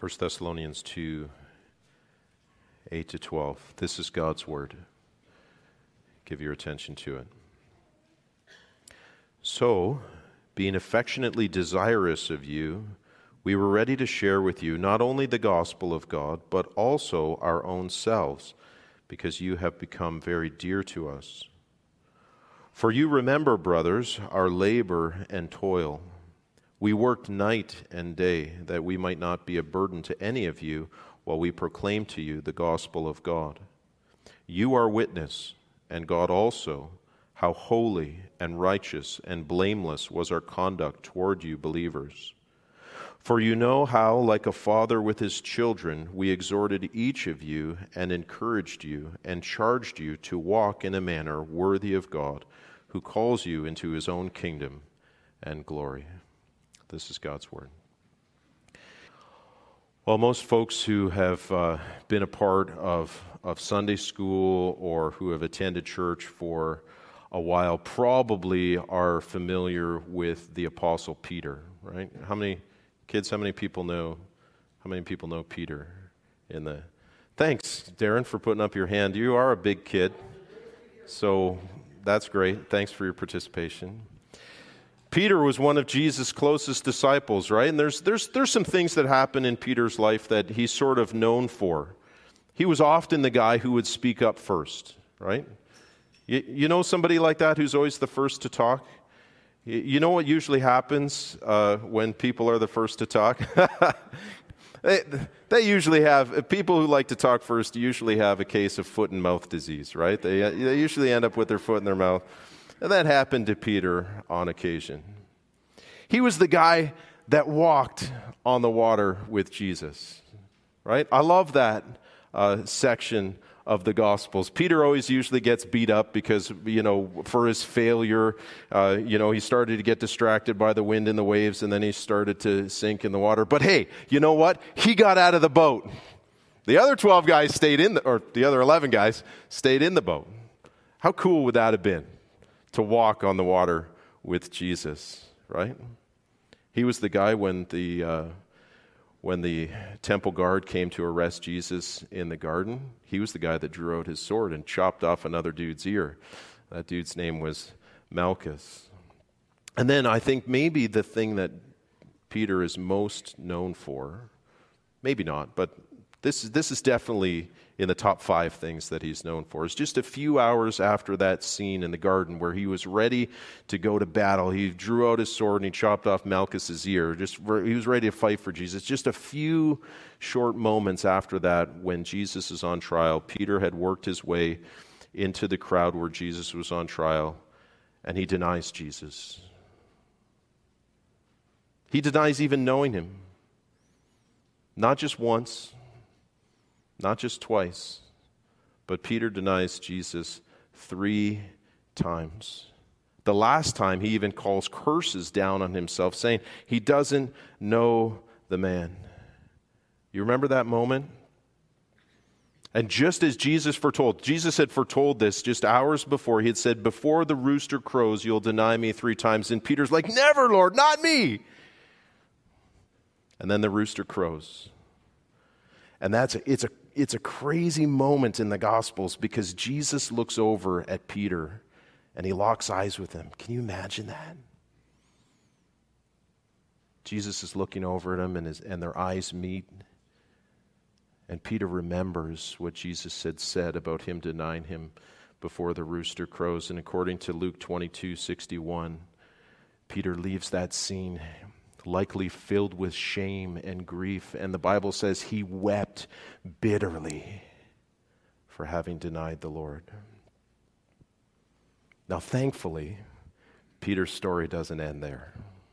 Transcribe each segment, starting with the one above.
1 Thessalonians 2, 8 to 12. This is God's word. Give your attention to it. So, being affectionately desirous of you, we were ready to share with you not only the gospel of God, but also our own selves, because you have become very dear to us. For you remember, brothers, our labor and toil. We worked night and day that we might not be a burden to any of you while we proclaim to you the gospel of God. You are witness, and God also, how holy and righteous and blameless was our conduct toward you believers. For you know how, like a father with his children, we exhorted each of you and encouraged you and charged you to walk in a manner worthy of God, who calls you into his own kingdom and glory. This is God's word. Well, most folks who have been a part of Sunday school or who have attended church for a while probably are familiar with the Apostle Peter, right? How many people know Peter Thanks, Darren, for putting up your hand. You are a big kid, so that's great. Thanks for your participation. Peter was one of Jesus' closest disciples, right? And there's some things that happen in Peter's life that he's sort of known for. He was often the guy who would speak up first, right? You know somebody like that who's always the first to talk? You know what usually happens when people are the first to talk? They usually have, people who like to talk first usually have a case of foot and mouth disease, right? They usually end up with their foot in their mouth. And that happened to Peter on occasion. He was the guy that walked on the water with Jesus, right? I love that section of the Gospels. Peter always usually gets beat up because, for his failure, he started to get distracted by the wind and the waves, and then he started to sink in the water. But hey, you know what? He got out of the boat. The other 12 guys the other 11 guys stayed in the boat. How cool would that have been? To walk on the water with Jesus, right? He was the guy when the temple guard came to arrest Jesus in the garden. He was the guy that drew out his sword and chopped off another dude's ear. That dude's name was Malchus. And then I think maybe the thing that Peter is most known for, maybe not, but this is definitely in the top 5 things that he's known for. It's just a few hours after that scene in the garden where he was ready to go to battle. He drew out his sword and he chopped off Malchus's ear. He was ready to fight for Jesus. Just a few short moments after that, when Jesus is on trial, Peter had worked his way into the crowd where Jesus was on trial, and he denies Jesus. He denies even knowing him. Not just once, not just twice, but Peter denies Jesus 3 times. The last time, he even calls curses down on himself, saying he doesn't know the man. You remember that moment? And just as Jesus had foretold this just hours before. He had said, before the rooster crows, you'll deny me 3 times. And Peter's like, never, Lord, not me. And then the rooster crows. And it's a crazy moment in the Gospels because Jesus looks over at Peter and he locks eyes with him. Can you imagine that? Jesus is looking over at him and their eyes meet. And Peter remembers what Jesus had said about him denying him before the rooster crows. And according to Luke 22:61, Peter leaves that scene likely filled with shame and grief. And the Bible says he wept bitterly for having denied the Lord. Now, thankfully, Peter's story doesn't end there.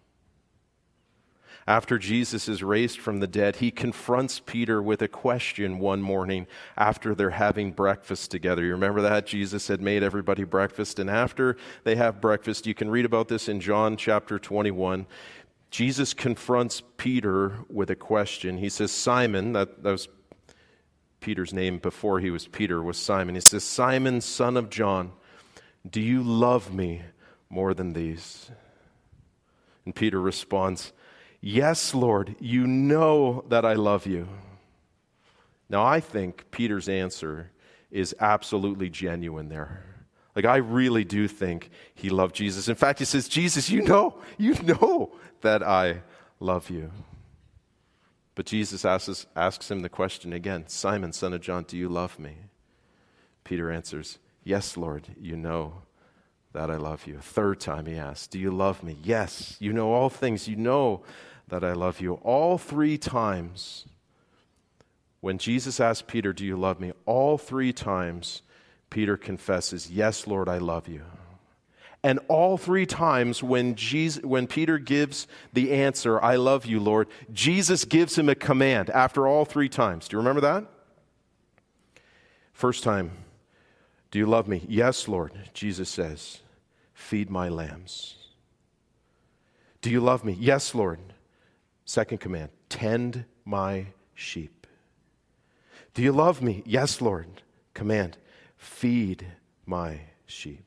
After Jesus is raised from the dead, he confronts Peter with a question one morning after they're having breakfast together. You remember that? Jesus had made everybody breakfast, and after they have breakfast, you can read about this in John chapter 21, Jesus confronts Peter with a question. He says, Simon, that was Peter's name before he was Peter, was Simon. He says, Simon, son of John, do you love me more than these? And Peter responds, Yes, Lord, you know that I love you. Now, I think Peter's answer is absolutely genuine there. Like, I really do think he loved Jesus. In fact, he says, Jesus, you know that I love you. But Jesus asks him the question again, Simon, son of John, do you love me? Peter answers, yes, Lord, you know that I love you. A third time he asks, do you love me? Yes, you know all things. You know that I love you. All three times, when Jesus asked Peter, do you love me? All three times, Peter confesses, yes, Lord, I love you. And all three times when Peter gives the answer, I love you, Lord, Jesus gives him a command after all three times. Do you remember that? First time, do you love me? Yes, Lord, Jesus says, feed my lambs. Do you love me? Yes, Lord. Second command, tend my sheep. Do you love me? Yes, Lord. Command, feed my sheep.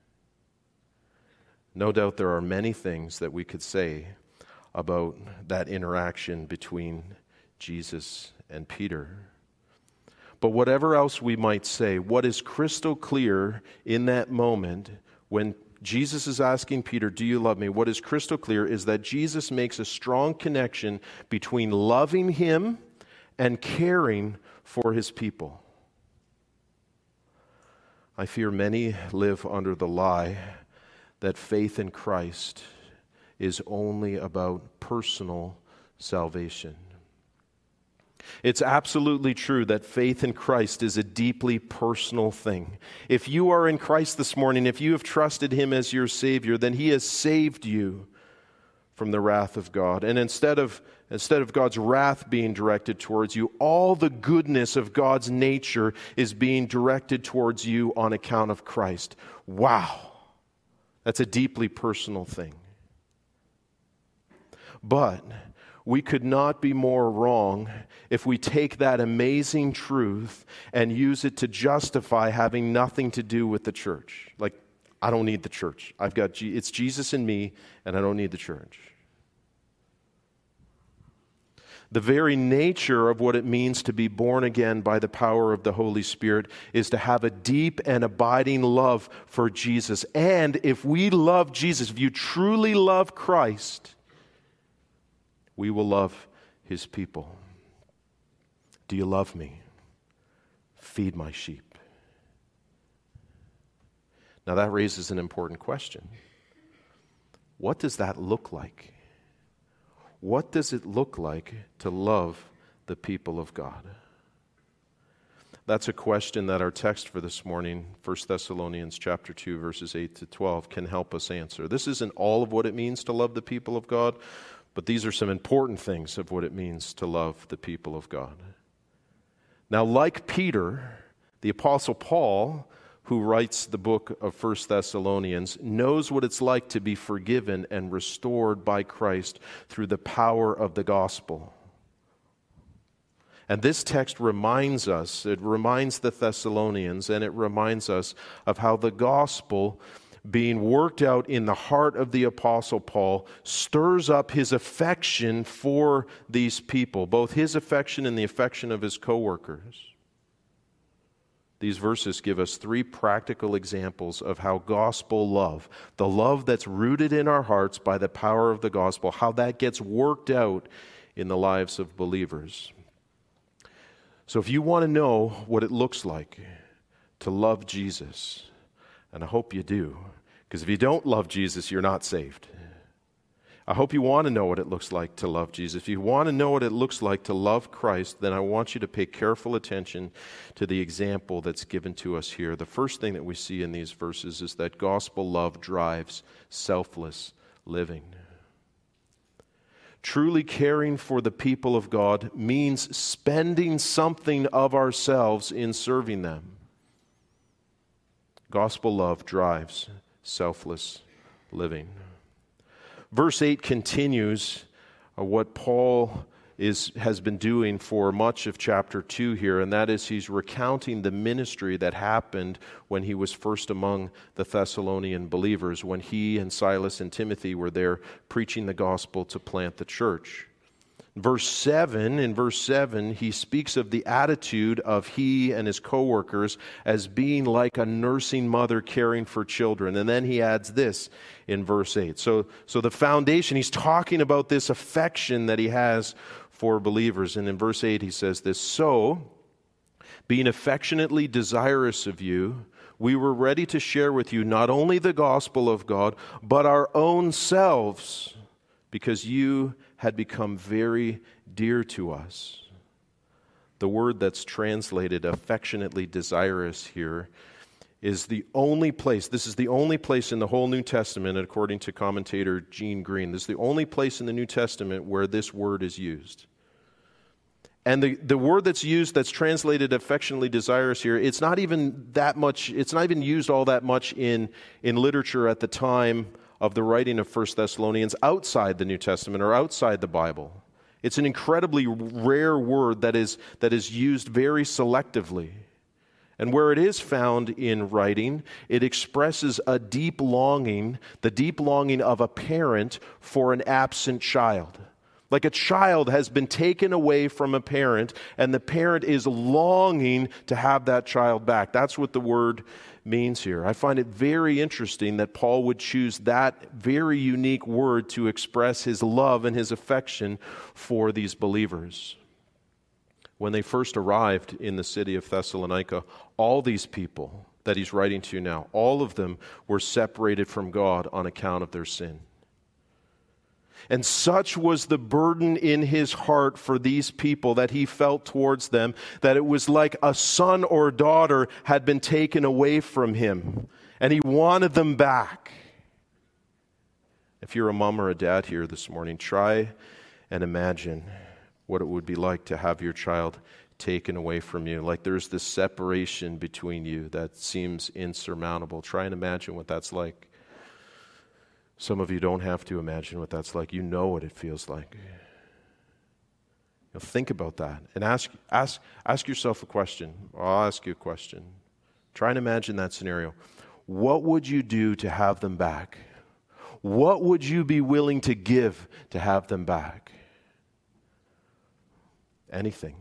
No doubt there are many things that we could say about that interaction between Jesus and Peter. But whatever else we might say, what is crystal clear in that moment when Jesus is asking Peter, do you love me? What is crystal clear is that Jesus makes a strong connection between loving him and caring for his people. I fear many live under the lie that faith in Christ is only about personal salvation. It's absolutely true that faith in Christ is a deeply personal thing. If you are in Christ this morning, if you have trusted him as your Savior, then he has saved you from the wrath of God. And instead of God's wrath being directed towards you, all the goodness of God's nature is being directed towards you on account of Christ. Wow! That's a deeply personal thing. But we could not be more wrong if we take that amazing truth and use it to justify having nothing to do with the church. Like, I don't need the church. It's Jesus and me, and I don't need the church. The very nature of what it means to be born again by the power of the Holy Spirit is to have a deep and abiding love for Jesus. And if we love Jesus, if you truly love Christ, we will love his people. Do you love me? Feed my sheep. Now that raises an important question. What does that look like? What does it look like to love the people of God? That's a question that our text for this morning, 1 Thessalonians chapter 2, verses 8 to 12, can help us answer. This isn't all of what it means to love the people of God, but these are some important things of what it means to love the people of God. Now, like Peter, the Apostle Paul, who writes the book of 1 Thessalonians, knows what it's like to be forgiven and restored by Christ through the power of the gospel. And this text reminds us, it reminds the Thessalonians, and it reminds us of how the gospel being worked out in the heart of the Apostle Paul stirs up his affection for these people, both his affection and the affection of his co-workers. These verses give us three practical examples of how gospel love, the love that's rooted in our hearts by the power of the gospel, how that gets worked out in the lives of believers. So if you want to know what it looks like to love Jesus, and I hope you do, because if you don't love Jesus, you're not saved. I hope you want to know what it looks like to love Jesus. If you want to know what it looks like to love Christ, then I want you to pay careful attention to the example that's given to us here. The first thing that we see in these verses is that gospel love drives selfless living. Truly caring for the people of God means spending something of ourselves in serving them. Gospel love drives selfless living. Verse 8 continues what Paul has been doing for much of chapter 2 here, and that is he's recounting the ministry that happened when he was first among the Thessalonian believers, when he and Silas and Timothy were there preaching the gospel to plant the church. In verse 7, he speaks of the attitude of he and his co-workers as being like a nursing mother caring for children. And then he adds this in verse 8. So the foundation, he's talking about this affection that he has for believers. And in verse 8 he says this, "So, being affectionately desirous of you, we were ready to share with you not only the gospel of God, but our own selves, because you had become very dear to us." The word that's translated affectionately desirous here is the only place, this is the only place in the whole New Testament, according to commentator Gene Green, this is the only place in the New Testament where this word is used. And the word that's used, that's translated affectionately desirous here, it's not even used all that much in literature at the time of the writing of 1 Thessalonians outside the New Testament or outside the Bible. It's an incredibly rare word that is used very selectively. And where it is found in writing, it expresses a deep longing, the deep longing of a parent for an absent child. Like a child has been taken away from a parent, and the parent is longing to have that child back. That's what the word means here. I find it very interesting that Paul would choose that very unique word to express his love and his affection for these believers. When they first arrived in the city of Thessalonica, all these people that he's writing to now, all of them were separated from God on account of their sin. And such was the burden in his heart for these people that he felt towards them, that it was like a son or daughter had been taken away from him, and he wanted them back. If you're a mom or a dad here this morning, try and imagine what it would be like to have your child taken away from you. Like there's this separation between you that seems insurmountable. Try and imagine what that's like. Some of you don't have to imagine what that's like. You know what it feels like. Think about that and ask yourself a question. I'll ask you a question. Try and imagine that scenario. What would you do to have them back? What would you be willing to give to have them back? Anything.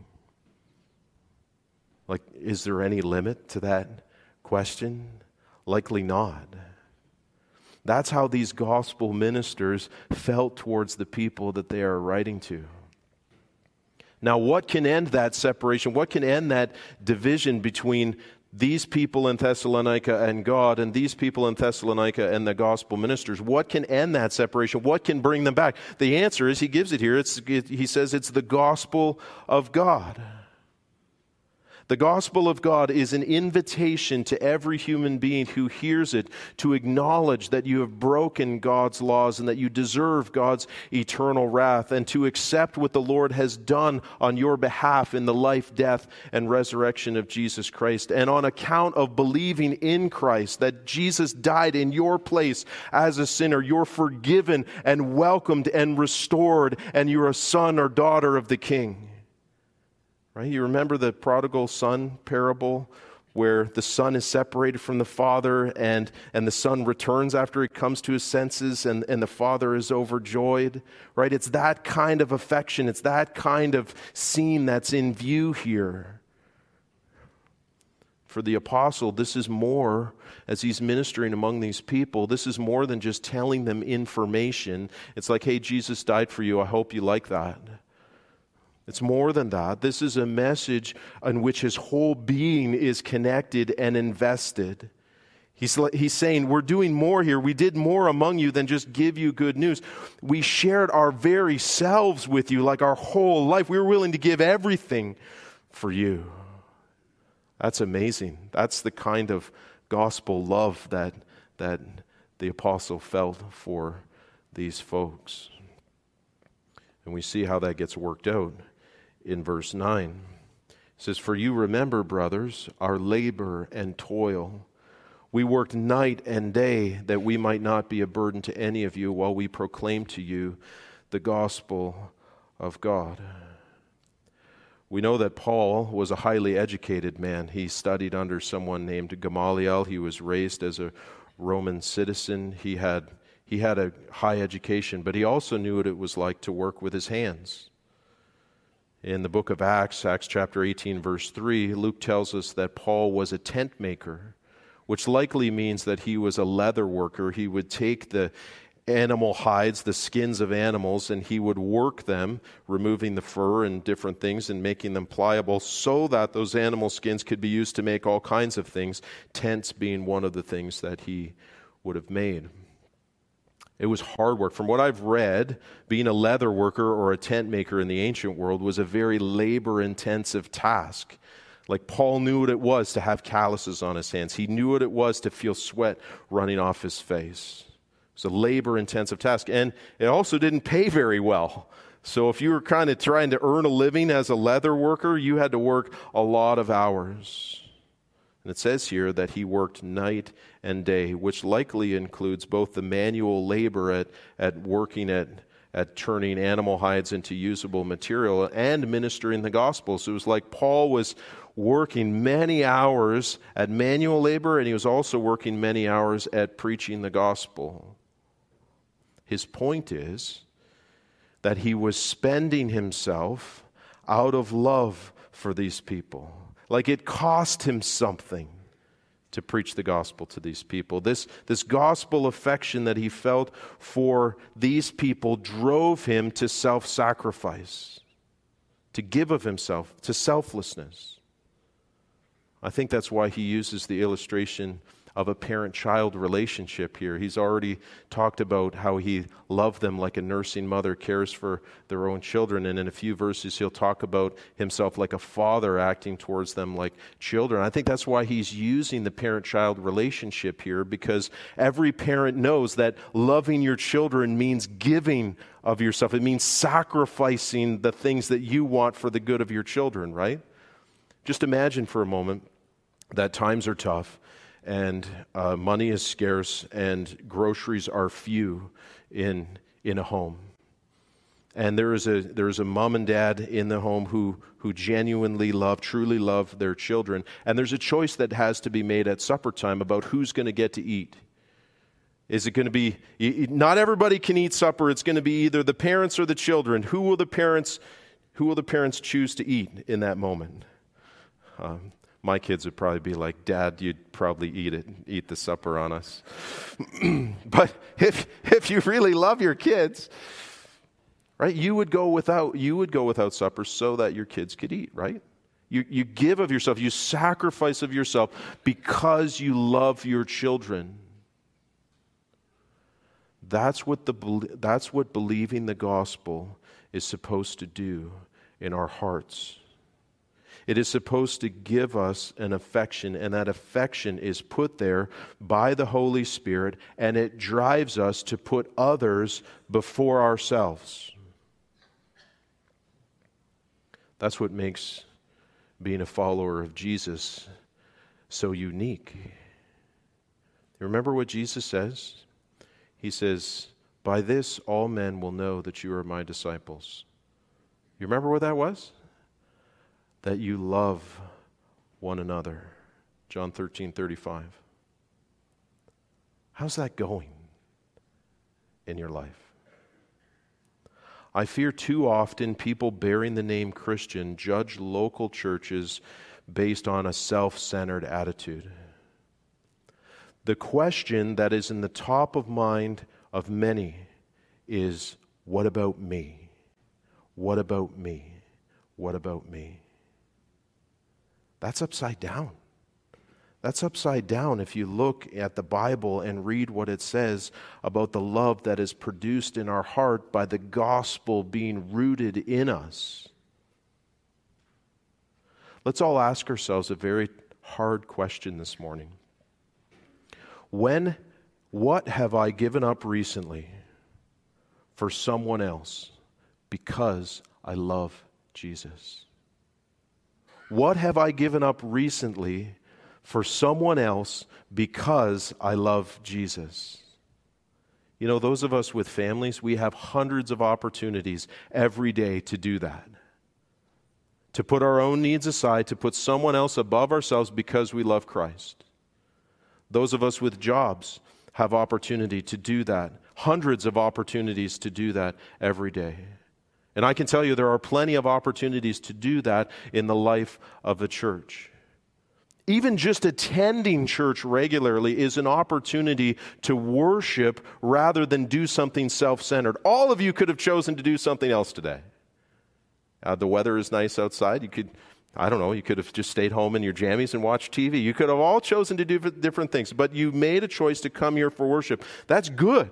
Like, is there any limit to that question? Likely not. That's how these gospel ministers felt towards the people that they are writing to. Now, what can end that separation? What can end that division between these people in Thessalonica and God and these people in Thessalonica and the gospel ministers? What can end that separation? What can bring them back? The answer is, he gives it here. He says it's the gospel of God. The gospel of God is an invitation to every human being who hears it to acknowledge that you have broken God's laws and that you deserve God's eternal wrath, and to accept what the Lord has done on your behalf in the life, death, and resurrection of Jesus Christ. And on account of believing in Christ, that Jesus died in your place as a sinner, you're forgiven and welcomed and restored, and you're a son or daughter of the King. Right? You remember the prodigal son parable where the son is separated from the father and the son returns after he comes to his senses and the father is overjoyed? Right? It's that kind of affection. It's that kind of scene that's in view here. For the apostle, this is more, as he's ministering among these people, this is more than just telling them information. It's like, hey, Jesus died for you. I hope you like that. It's more than that. This is a message on which his whole being is connected and invested. He's saying, we're doing more here. We did more among you than just give you good news. We shared our very selves with you, like our whole life. We were willing to give everything for you. That's amazing. That's the kind of gospel love that the apostle felt for these folks. And we see how that gets worked out in verse 9. It says, "For you remember, brothers, our labor and toil. We worked night and day that we might not be a burden to any of you while we proclaim to you the gospel of God. We know that Paul was a highly educated man. He studied under someone named Gamaliel. He was raised as a Roman citizen. He had a high education, but he also knew what it was like to work with his hands. In the book of Acts, Acts chapter 18, verse 3, Luke tells us that Paul was a tent maker, which likely means that he was a leather worker. He would take the animal hides, the skins of animals, and he would work them, removing the fur and different things and making them pliable so that those animal skins could be used to make all kinds of things, tents being one of the things that he would have made. It was hard work. From what I've read, being a leather worker or a tent maker in the ancient world was a very labor-intensive task. Like Paul knew what it was to have calluses on his hands. He knew what it was to feel sweat running off his face. It's a labor-intensive task, and it also didn't pay very well. So if you were kind of trying to earn a living as a leather worker, you had to work a lot of hours. And it says here that he worked night and day, which likely includes both the manual labor at working at turning animal hides into usable material and ministering the gospel. So it was like Paul was working many hours at manual labor, and he was also working many hours at preaching the gospel. His point is that he was spending himself out of love for these people. Like it cost him something to preach the gospel to these people. This gospel affection that he felt for these people drove him to self-sacrifice, to give of himself, to selflessness. I think that's why he uses the illustration of a parent-child relationship here. He's already talked about how he loved them like a nursing mother cares for their own children. And in a few verses, he'll talk about himself like a father acting towards them like children. I think that's why he's using the parent-child relationship here, because every parent knows that loving your children means giving of yourself. It means sacrificing the things that you want for the good of your children, right? Just imagine for a moment that times are tough, and money is scarce, and groceries are few in a home. And there is a mom and dad in the home who genuinely truly love their children. And there's a choice that has to be made at supper time about who's going to get to eat. Is it going to be, not everybody can eat supper. It's going to be either the parents or the children. Who will the parents choose to eat in that moment? My kids would probably be like, Dad, you'd probably eat the supper on us. But if you really love your kids, right, you would go without supper so that your kids could eat, right? You give of yourself, you sacrifice of yourself because you love your children. That's what believing the gospel is supposed to do in our hearts. It is supposed to give us an affection, and that affection is put there by the Holy Spirit, and it drives us to put others before ourselves. That's what makes being a follower of Jesus so unique. You remember what Jesus says? He says, "By this all men will know that you are my disciples." You remember what that was? That you love one another. John 13:35. How's that going in your life? I fear too often people bearing the name Christian judge local churches based on a self-centered attitude. The question that is in the top of mind of many is, what about me? What about me? What about me? That's upside down. That's upside down if you look at the Bible and read what it says about the love that is produced in our heart by the gospel being rooted in us. Let's all ask ourselves a very hard question this morning. What have I given up recently for someone else because I love Jesus? What have I given up recently for someone else because I love Jesus? You know, those of us with families, we have hundreds of opportunities every day to do that. To put our own needs aside, to put someone else above ourselves because we love Christ. Those of us with jobs have opportunity to do that. Hundreds of opportunities to do that every day. And I can tell you there are plenty of opportunities to do that in the life of the church. Even just attending church regularly is an opportunity to worship rather than do something self-centered. All of you could have chosen to do something else today. The weather is nice outside. You could have just stayed home in your jammies and watched TV. You could have all chosen to do different things, but you made a choice to come here for worship. That's good.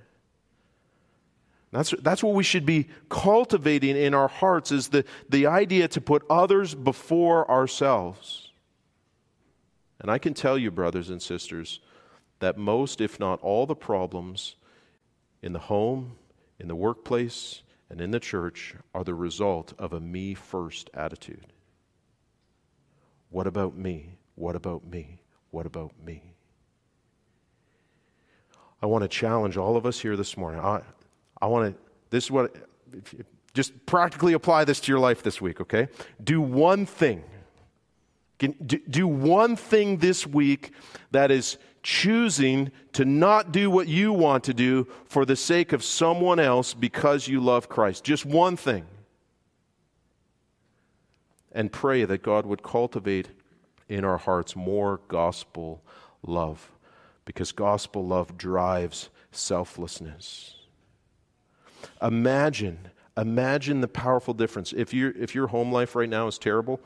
That's what we should be cultivating in our hearts, is the idea to put others before ourselves. And I can tell you, brothers and sisters, that most, if not all, the problems in the home, in the workplace, and in the church are the result of a me-first attitude. What about me? What about me? What about me? I want to challenge all of us here this morning. Just practically apply this to your life this week, okay? Do one thing. Do one thing this week that is choosing to not do what you want to do for the sake of someone else because you love Christ. Just one thing. And pray that God would cultivate in our hearts more gospel love, because gospel love drives selflessness. Imagine the powerful difference. If your home life right now is terrible,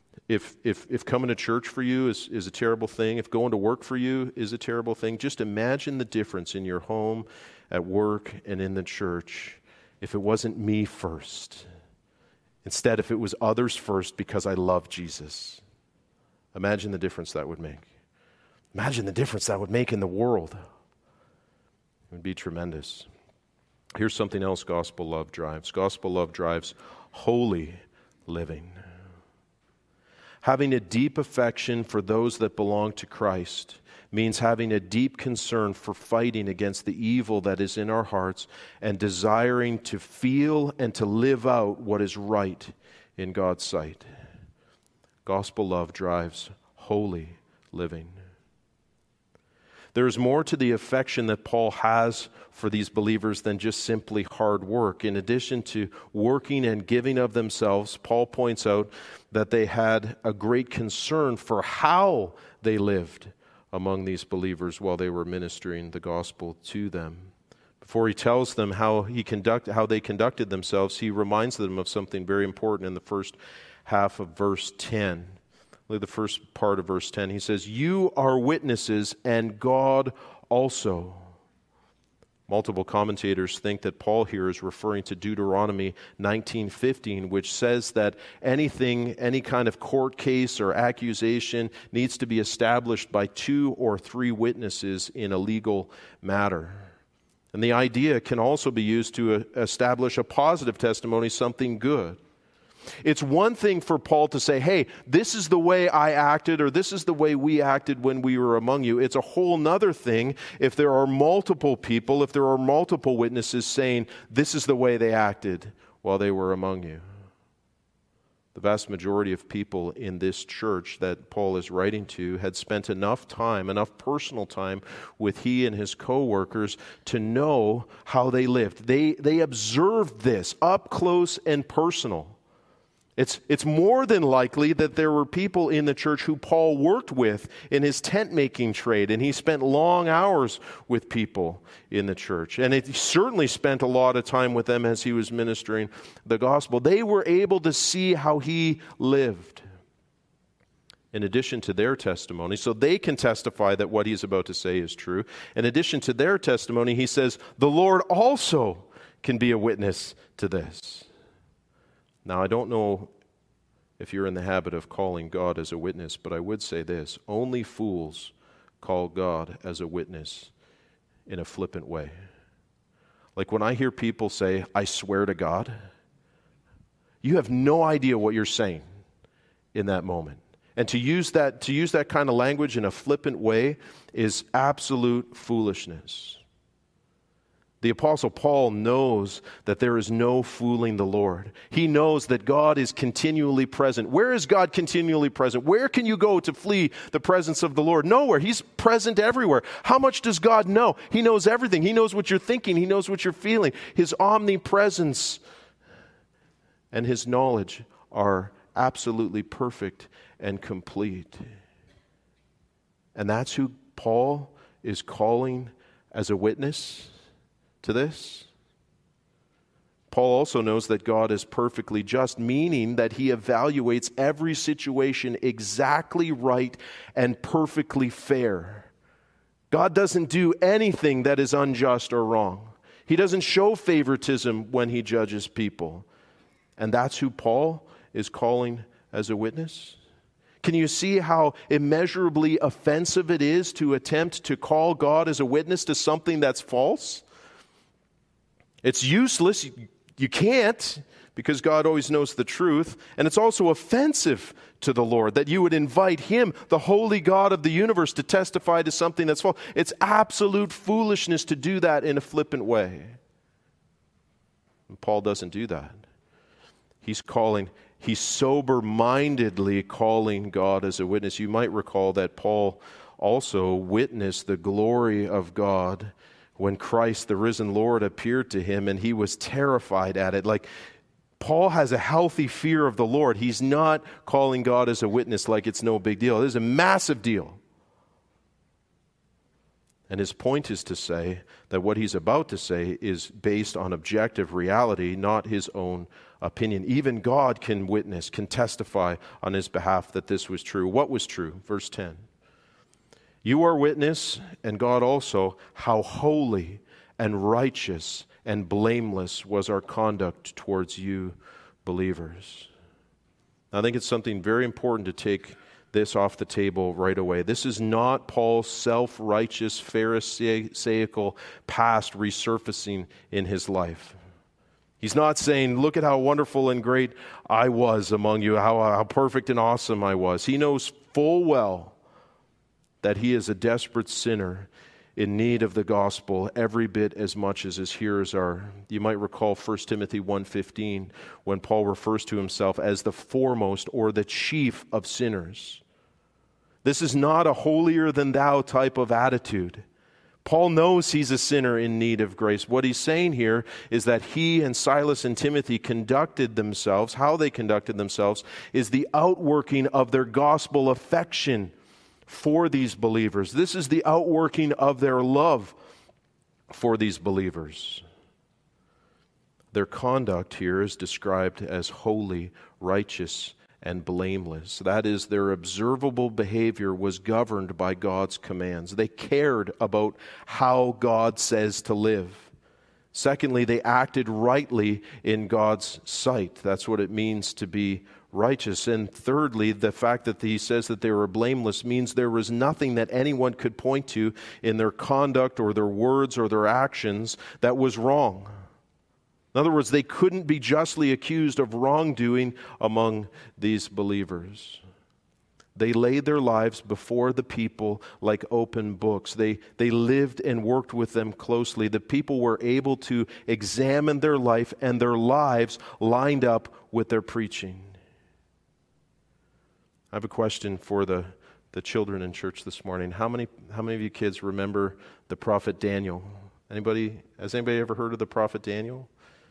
if coming to church for you is a terrible thing, if going to work for you is a terrible thing, just imagine the difference in your home, at work, and in the church if it wasn't me first. Instead, if it was others first because I love Jesus. Imagine the difference that would make. Imagine the difference that would make in the world. It would be tremendous. Here's something else gospel love drives. Gospel love drives holy living. Having a deep affection for those that belong to Christ means having a deep concern for fighting against the evil that is in our hearts and desiring to feel and to live out what is right in God's sight. Gospel love drives holy living. There's more to the affection that Paul has for these believers than just simply hard work. In addition to working and giving of themselves, Paul points out that they had a great concern for how they lived among these believers while they were ministering the gospel to them. Before he tells them how they conducted themselves, he reminds them of something very important in the first half of verse 10. Look at the first part of verse 10. He says, "You are witnesses, and God also." Multiple commentators think that Paul here is referring to Deuteronomy 19:15, which says that any kind of court case or accusation needs to be established by 2 or 3 witnesses in a legal matter. And the idea can also be used to establish a positive testimony, something good. It's one thing for Paul to say, hey, this is the way I acted, or this is the way we acted when we were among you. It's a whole nother thing if there are multiple people, if there are multiple witnesses saying this is the way they acted while they were among you. The vast majority of people in this church that Paul is writing to had spent enough personal time with he and his co-workers to know how they lived. They observed this up close and personal. It's more than likely that there were people in the church who Paul worked with in his tent-making trade, and he spent long hours with people in the church. And he certainly spent a lot of time with them as he was ministering the gospel. They were able to see how he lived in addition to their testimony, so they can testify that what he's about to say is true. In addition to their testimony, he says, the Lord also can be a witness to this. Now, I don't know if you're in the habit of calling God as a witness, but I would say this: only fools call God as a witness in a flippant way. Like when I hear people say, I swear to God, you have no idea what you're saying in that moment. And to use that kind of language in a flippant way is absolute foolishness. The Apostle Paul knows that there is no fooling the Lord. He knows that God is continually present. Where is God continually present? Where can you go to flee the presence of the Lord? Nowhere. He's present everywhere. How much does God know? He knows everything. He knows what you're thinking. He knows what you're feeling. His omnipresence and His knowledge are absolutely perfect and complete. And that's who Paul is calling as a witness to this. Paul also knows that God is perfectly just, meaning that he evaluates every situation exactly right and perfectly fair. God doesn't do anything that is unjust or wrong. He doesn't show favoritism when he judges people. And that's who Paul is calling as a witness. Can you see how immeasurably offensive it is to attempt to call God as a witness to something that's false? It's useless. You can't, because God always knows the truth. And it's also offensive to the Lord that you would invite Him, the holy God of the universe, to testify to something that's false. It's absolute foolishness to do that in a flippant way. And Paul doesn't do that. He's sober-mindedly calling God as a witness. You might recall that Paul also witnessed the glory of God when Christ, the risen Lord, appeared to him, and he was terrified at it. Like, Paul has a healthy fear of the Lord. He's not calling God as a witness like it's no big deal. It is a massive deal. And his point is to say that what he's about to say is based on objective reality, not his own opinion. Even God can witness, can testify on his behalf that this was true. What was true? Verse 10. You are witness, and God also, how holy and righteous and blameless was our conduct towards you believers. I think it's something very important to take this off the table right away. This is not Paul's self-righteous, pharisaical past resurfacing in his life. He's not saying, look at how wonderful and great I was among you, how perfect and awesome I was. He knows full well that he is a desperate sinner in need of the gospel every bit as much as his hearers are. You might recall 1 Timothy 1:15 when Paul refers to himself as the foremost or the chief of sinners. This is not a holier-than-thou type of attitude. Paul knows he's a sinner in need of grace. What he's saying here is that he and Silas and Timothy conducted themselves, how they conducted themselves, is the outworking of their gospel affection for these believers. This is the outworking of their love for these believers. Their conduct here is described as holy, righteous, and blameless. That is, their observable behavior was governed by God's commands. They cared about how God says to live. Secondly, they acted rightly in God's sight. That's what it means to be righteous. And thirdly, the fact that he says that they were blameless means there was nothing that anyone could point to in their conduct or their words or their actions that was wrong. In other words, they couldn't be justly accused of wrongdoing among these believers. They laid their lives before the people like open books. They lived and worked with them closely. The people were able to examine their life, and their lives lined up with their preaching. I have a question for the children in church this morning. How many of you kids remember the prophet Daniel? Has anybody ever heard of the prophet Daniel?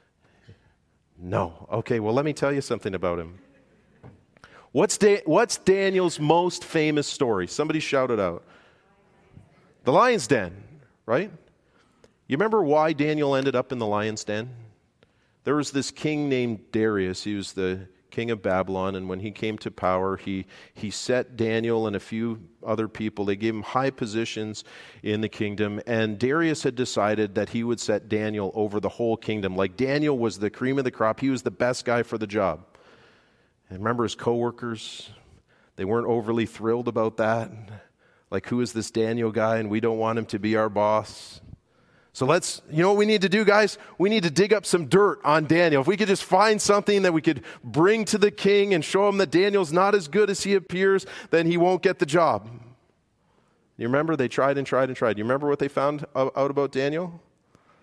No. Okay, well, let me tell you something about him. What's Daniel's most famous story? Somebody shout it out. The lion's den, right? You remember why Daniel ended up in the lion's den? There was this king named Darius. He was the king of Babylon, and when he came to power, he set Daniel and a few other people. They gave him high positions in the kingdom, and Darius had decided that he would set Daniel over the whole kingdom. Like, Daniel was the cream of the crop. He was the best guy for the job. And remember his co-workers? They weren't overly thrilled about that. Like, who is this Daniel guy, and we don't want him to be our boss? So you know what we need to do, guys? We need to dig up some dirt on Daniel. If we could just find something that we could bring to the king and show him that Daniel's not as good as he appears, then he won't get the job. You remember? They tried and tried and tried. You remember what they found out about Daniel?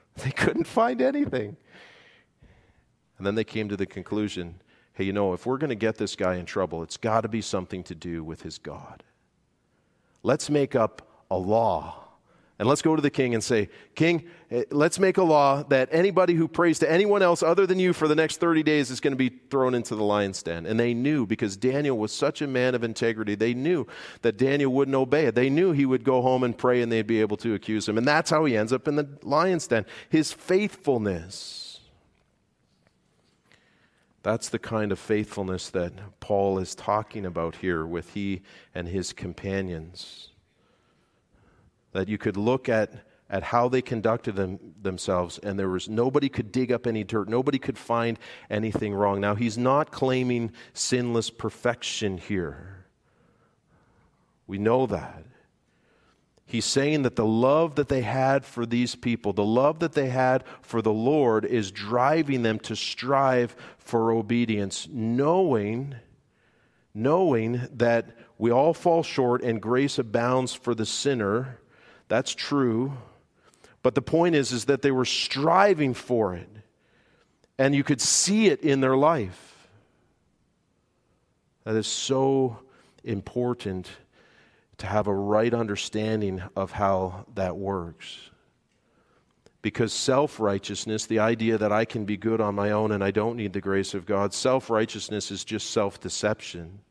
They couldn't find anything. And then they came to the conclusion, hey, if we're going to get this guy in trouble, it's got to be something to do with his God. Let's make up a law. And let's go to the king and say, King, let's make a law that anybody who prays to anyone else other than you for the next 30 days is going to be thrown into the lion's den. And they knew, because Daniel was such a man of integrity, they knew that Daniel wouldn't obey it. They knew he would go home and pray and they'd be able to accuse him. And that's how he ends up in the lion's den. His faithfulness. That's the kind of faithfulness that Paul is talking about here with he and his companions. That you could look at how they conducted themselves, and nobody could dig up any dirt. Nobody could find anything wrong. Now, he's not claiming sinless perfection here. We know that. He's saying that the love that they had for these people, the love that they had for the Lord, is driving them to strive for obedience, knowing that we all fall short and grace abounds for the sinner. That's true. But the point is that they were striving for it. And you could see it in their life. That is so important to have a right understanding of how that works. Because self-righteousness, the idea that I can be good on my own and I don't need the grace of God, self-righteousness is just self-deception.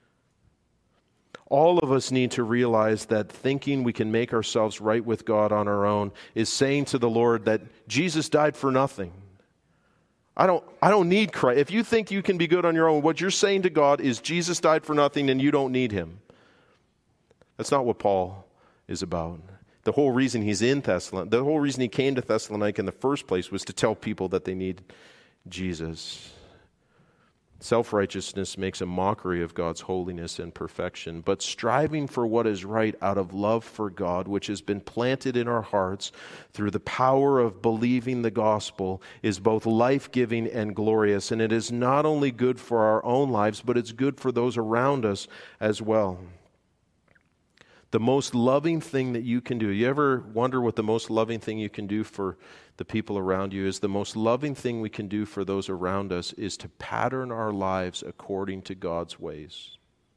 All of us need to realize that thinking we can make ourselves right with God on our own is saying to the Lord that Jesus died for nothing. I don't need Christ. If you think you can be good on your own, what you're saying to God is Jesus died for nothing and you don't need him. That's not what Paul is about. The whole reason he's in Thessalonica, the whole reason he came to Thessalonica in the first place was to tell people that they need Jesus. Self-righteousness makes a mockery of God's holiness and perfection, but striving for what is right out of love for God, which has been planted in our hearts through the power of believing the gospel, is both life-giving and glorious, and it is not only good for our own lives, but it's good for those around us as well. The most loving thing that you can do, you ever wonder what the most loving thing you can do for the people around you is? The most loving thing we can do for those around us is to pattern our lives according to God's ways.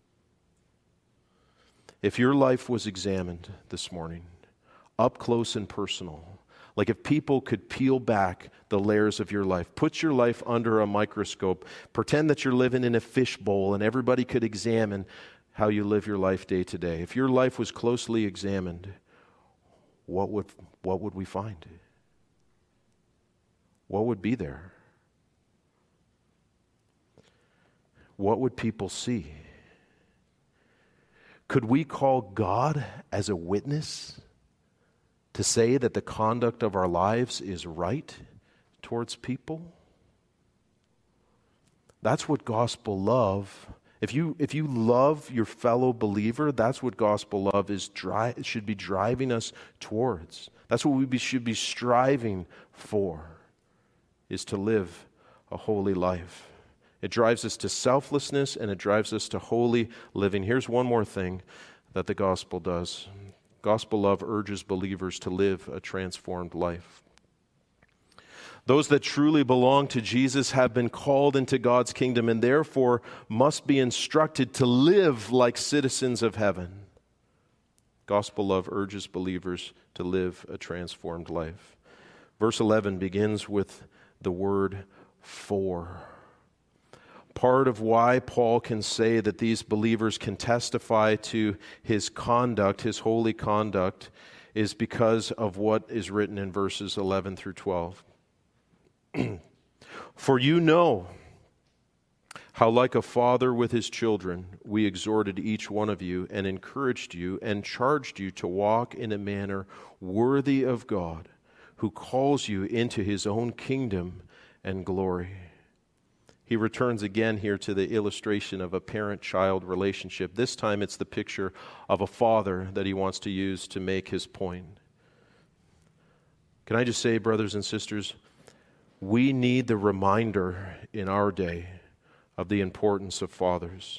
If your life was examined this morning, up close and personal, like if people could peel back the layers of your life, put your life under a microscope, pretend that you're living in a fishbowl and everybody could examine how you live your life day to day. If your life was closely examined, what would we find? What would be there? What would people see? Could we call God as a witness to say that the conduct of our lives is right towards people? That's what gospel love. If you love your fellow believer, that's what gospel love should be driving us towards. That's what we should be striving for, is to live a holy life. It drives us to selflessness and it drives us to holy living. Here's one more thing that the gospel does. Gospel love urges believers to live a transformed life. Those that truly belong to Jesus have been called into God's kingdom and therefore must be instructed to live like citizens of heaven. Gospel love urges believers to live a transformed life. Verse 11 begins with the word "for." Part of why Paul can say that these believers can testify to his conduct, his holy conduct, is because of what is written in verses 11 through 12. For you know how, like a father with his children, we exhorted each one of you and encouraged you and charged you to walk in a manner worthy of God, who calls you into his own kingdom and glory. He returns again here to the illustration of a parent-child relationship. This time it's the picture of a father that he wants to use to make his point. Can I just say, brothers and sisters, we need the reminder in our day of the importance of fathers.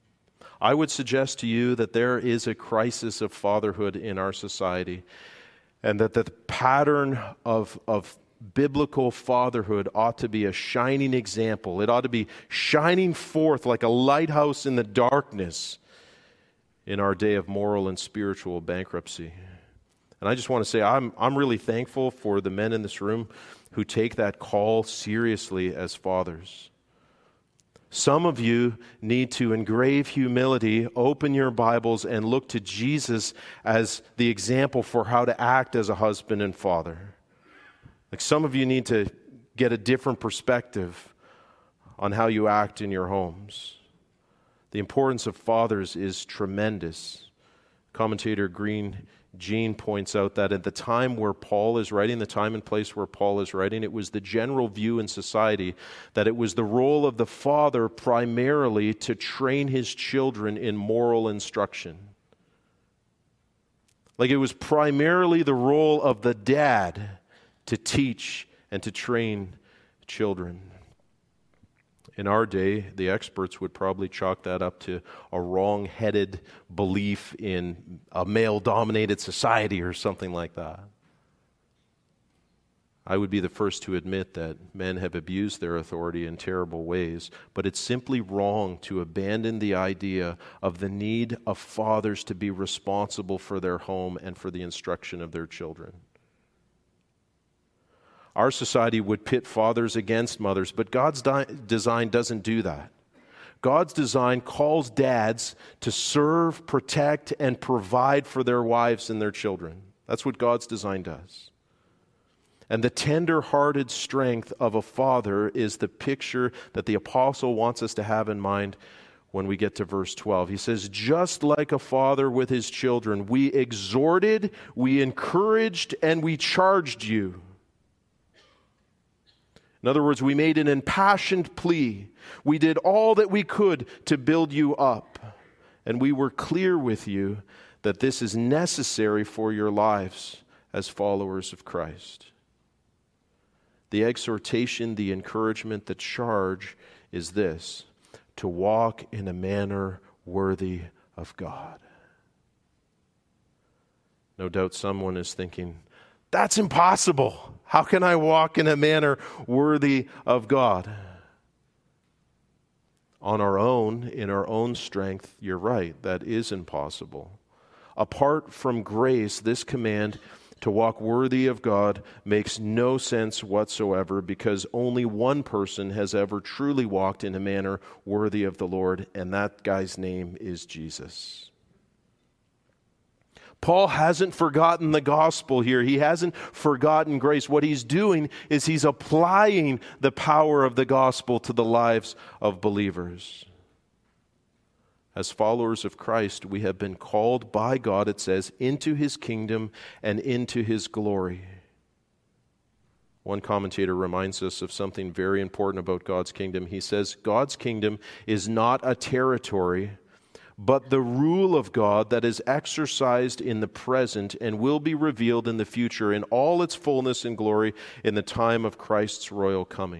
I would suggest to you that there is a crisis of fatherhood in our society. And that the pattern of biblical fatherhood ought to be a shining example. It ought to be shining forth like a lighthouse in the darkness in our day of moral and spiritual bankruptcy. And I just want to say I'm really thankful for the men in this room who take that call seriously as fathers. Some of you need to engrave humility, open your Bibles, and look to Jesus as the example for how to act as a husband and father. Like some of you need to get a different perspective on how you act in your homes. The importance of fathers is tremendous. Commentator Green Jean points out that at the time where Paul is writing, the time and place where Paul is writing, it was the general view in society that it was the role of the father primarily to train his children in moral instruction. Like it was primarily the role of the dad to teach and to train children. In our day, the experts would probably chalk that up to a wrong-headed belief in a male-dominated society or something like that. I would be the first to admit that men have abused their authority in terrible ways, but it's simply wrong to abandon the idea of the need of fathers to be responsible for their home and for the instruction of their children. Our society would pit fathers against mothers, but God's design doesn't do that. God's design calls dads to serve, protect, and provide for their wives and their children. That's what God's design does. And the tender-hearted strength of a father is the picture that the apostle wants us to have in mind when we get to verse 12. He says, just like a father with his children, we exhorted, we encouraged, and we charged you. In other words, we made an impassioned plea. We did all that we could to build you up. And we were clear with you that this is necessary for your lives as followers of Christ. The exhortation, the encouragement, the charge is this: to walk in a manner worthy of God. No doubt someone is thinking, that's impossible. How can I walk in a manner worthy of God? On our own, in our own strength, you're right, that is impossible. Apart from grace, this command to walk worthy of God makes no sense whatsoever, because only one person has ever truly walked in a manner worthy of the Lord, and that guy's name is Jesus. Paul hasn't forgotten the gospel here. He hasn't forgotten grace. What he's doing is he's applying the power of the gospel to the lives of believers. As followers of Christ, we have been called by God, it says, into his kingdom and into his glory. One commentator reminds us of something very important about God's kingdom. He says, God's kingdom is not a territory, but the rule of God that is exercised in the present and will be revealed in the future in all its fullness and glory in the time of Christ's royal coming.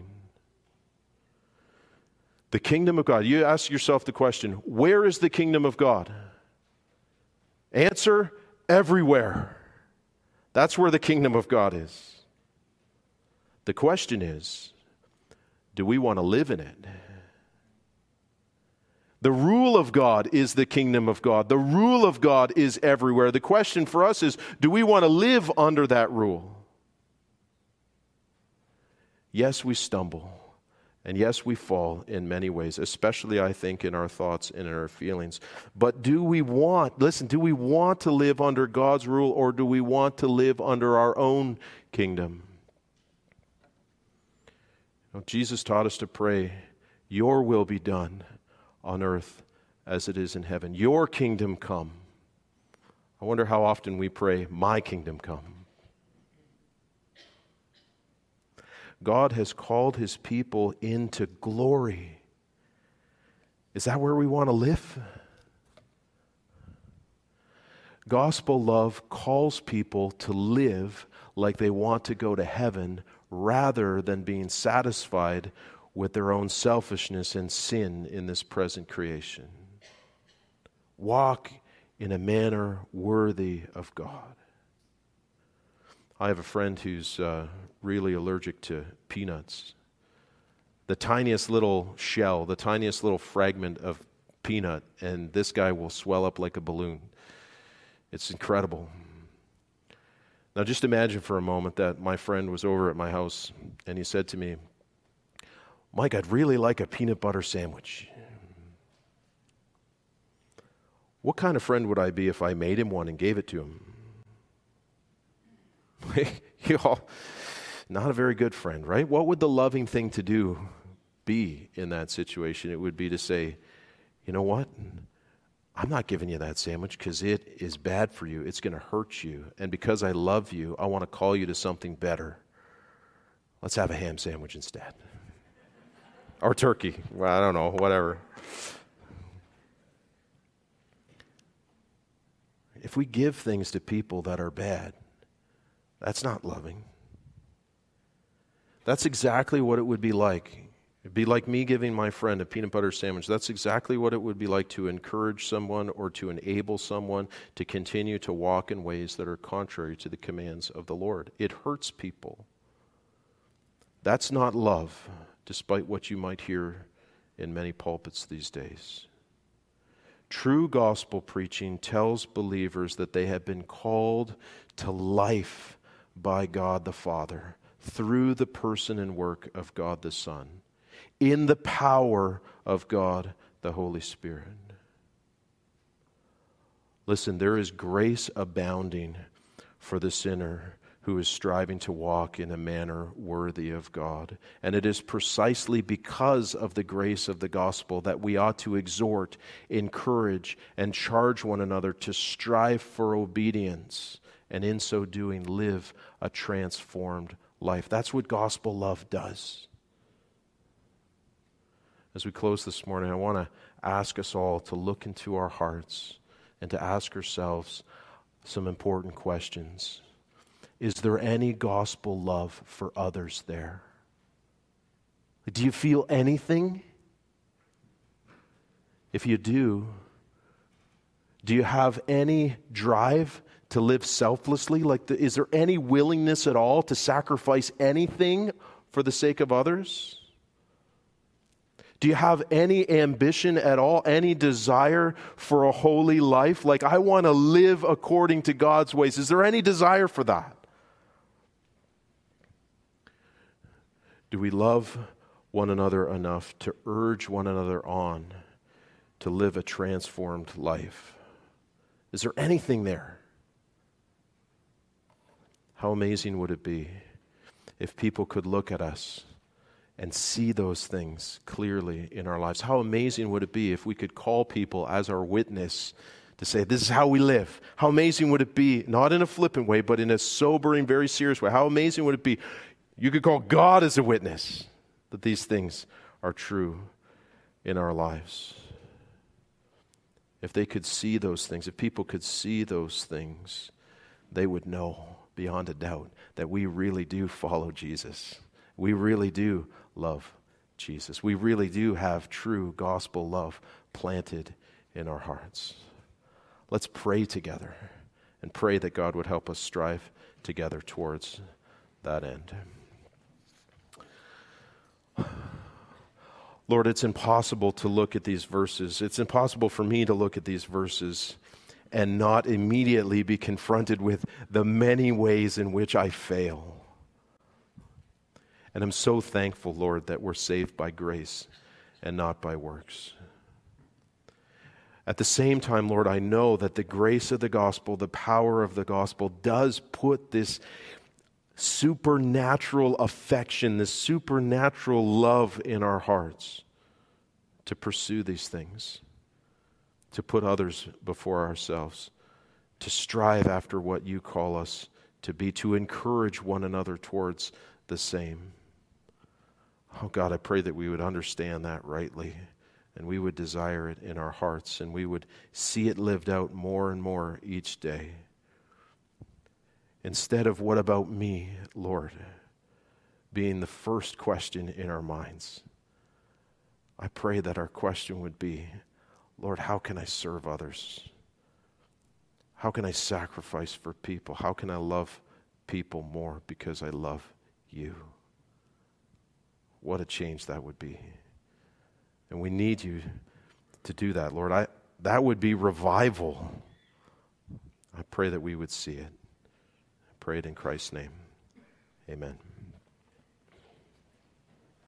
The kingdom of God. You ask yourself the question, where is the kingdom of God? Answer, everywhere. That's where the kingdom of God is. The question is, do we want to live in it? The rule of God is the kingdom of God. The rule of God is everywhere. The question for us is, do we want to live under that rule? Yes, we stumble. And yes, we fall in many ways, especially, I think, in our thoughts and in our feelings. But do we want to live under God's rule, or do we want to live under our own kingdom? Jesus taught us to pray, your will be done on earth as it is in heaven. Your kingdom come. I wonder how often we pray, my kingdom come. God has called his people into glory. Is that where we want to live? Gospel love calls people to live like they want to go to heaven rather than being satisfied with their own selfishness and sin in this present creation. Walk in a manner worthy of God. I have a friend who's really allergic to peanuts. The tiniest little shell, the tiniest little fragment of peanut, and this guy will swell up like a balloon. It's incredible. Now just imagine for a moment that my friend was over at my house and he said to me, "Mike, I'd really like a peanut butter sandwich." What kind of friend would I be if I made him one and gave it to him? Not a very good friend, right? What would the loving thing to do be in that situation? It would be to say, "You know what? I'm not giving you that sandwich because it is bad for you. It's going to hurt you. And because I love you, I want to call you to something better. Let's have a ham sandwich instead." Or turkey. Well, I don't know, whatever. If we give things to people that are bad, that's not loving. That's exactly what it would be like. It'd be like me giving my friend a peanut butter sandwich. That's exactly what it would be like to encourage someone or to enable someone to continue to walk in ways that are contrary to the commands of the Lord. It hurts people. That's not love, despite what you might hear in many pulpits these days. True gospel preaching tells believers that they have been called to life by God the Father through the person and work of God the Son, in the power of God the Holy Spirit. Listen, there is grace abounding for the sinner who is striving to walk in a manner worthy of God. And it is precisely because of the grace of the gospel that we ought to exhort, encourage, and charge one another to strive for obedience, and in so doing live a transformed life. That's what gospel love does. As we close this morning, I want to ask us all to look into our hearts and to ask ourselves some important questions. Is there any gospel love for others there? Do you feel anything? If you do you have any drive to live selflessly? Is there any willingness at all to sacrifice anything for the sake of others? Do you have any ambition at all, any desire for a holy life? Like, I want to live according to God's ways. Is there any desire for that? Do we love one another enough to urge one another on to live a transformed life? Is there anything there? How amazing would it be if people could look at us and see those things clearly in our lives? How amazing would it be if we could call people as our witness to say, this is how we live? How amazing would it be, not in a flippant way, but in a sobering, very serious way? How amazing would it be? You could call God as a witness that these things are true in our lives. If they could see those things, if people could see those things, they would know beyond a doubt that we really do follow Jesus. We really do love Jesus. We really do have true gospel love planted in our hearts. Let's pray together and pray that God would help us strive together towards that end. Lord, it's impossible to look at these verses. It's impossible for me to look at these verses and not immediately be confronted with the many ways in which I fail. And I'm so thankful, Lord, that we're saved by grace and not by works. At the same time, Lord, I know that the grace of the gospel, the power of the gospel, does put this supernatural affection, this supernatural love in our hearts to pursue these things, to put others before ourselves, to strive after what you call us to be, to encourage one another towards the same. Oh God, I pray that we would understand that rightly, and we would desire it in our hearts, and we would see it lived out more and more each day. Instead of what about me, Lord, being the first question in our minds, I pray that our question would be, Lord, how can I serve others? How can I sacrifice for people? How can I love people more because I love you. What a change that would be. And we need you to do that, Lord. That would be revival. I pray that we would see it. I pray it in Christ's name. Amen.